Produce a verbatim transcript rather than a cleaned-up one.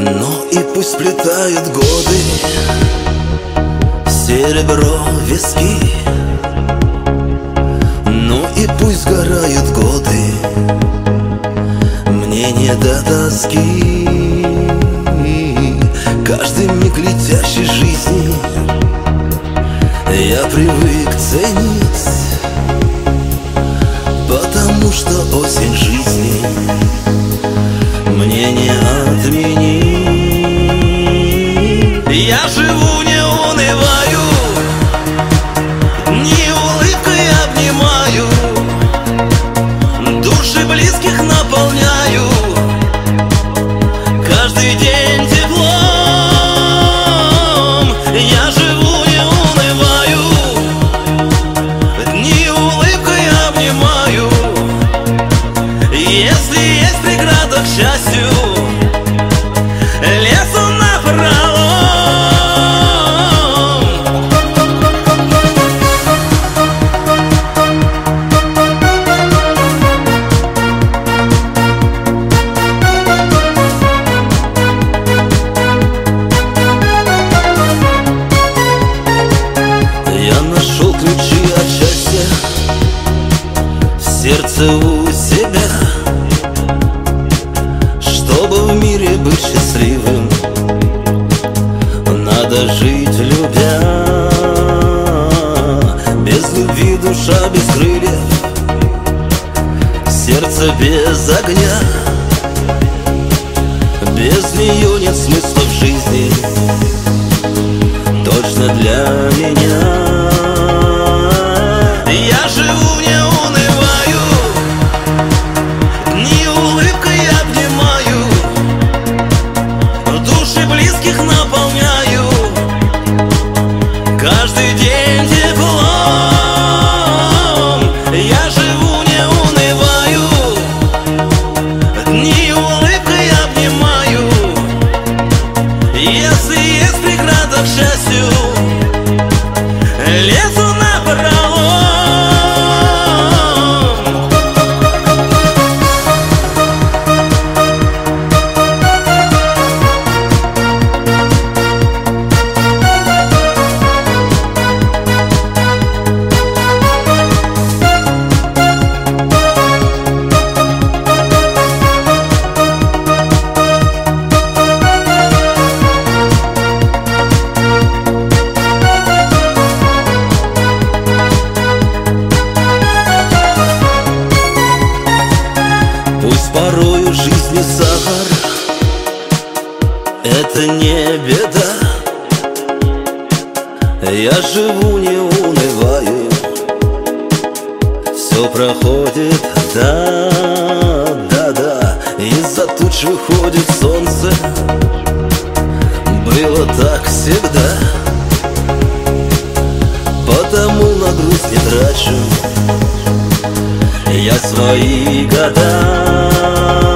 Ну и пусть сплетают годы серебро виски, ну и пусть сгорают годы, мне не до тоски. Каждый миг летящей жизни я привык ценить, потому что осень жизни мне не отменить. Я живу, не унываю, дни улыбкой обнимаю, души близких наполняю, каждый день теплом. Я живу, не унываю, дни улыбкой обнимаю. Если есть преграда к счастью, лезу напролом. Я нашел ключи от счастья в сердце у себя. Чтобы в мире быть счастливым, надо жить любя. Без любви душа без крыльев, сердце без огня. Без нее нет смысла в жизни, точно для меня. Я живу, не унываю, дни улыбкой обнимаю, души близких наполняю, каждый день теплом. Я живу, не унываю, дни улыбкой обнимаю. Если есть преграда к счастью, лезу напролом. Пусть порою в жизни сахар — это не беда. Я живу, не унываю, все проходит, да, да, да. Из-за туч выходит солнце, было так всегда. Потому на грусть не трачу я свои года.